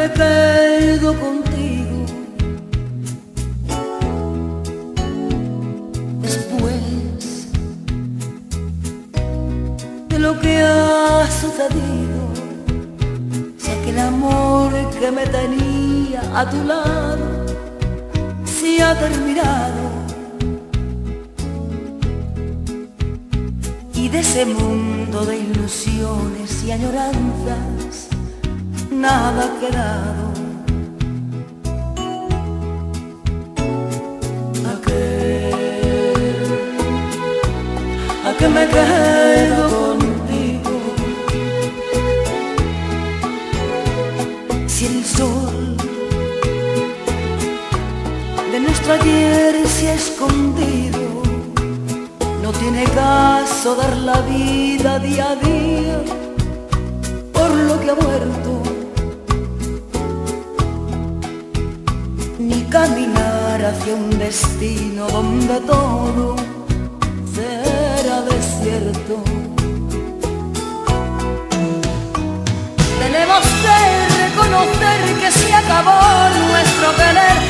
me quedo contigo después de lo que ha sucedido. Sé que el amor que me tenía a tu lado se ha terminado, y de ese mundo de ilusiones y añoranzas nada ha quedado. ¿A qué me quedo contigo? Si el sol de nuestro ayer se ha escondido, no tiene caso dar la vida día a día por lo que ha muerto, ni caminar hacia un destino donde todo será desierto. Tenemos que reconocer que se acabó nuestro querer,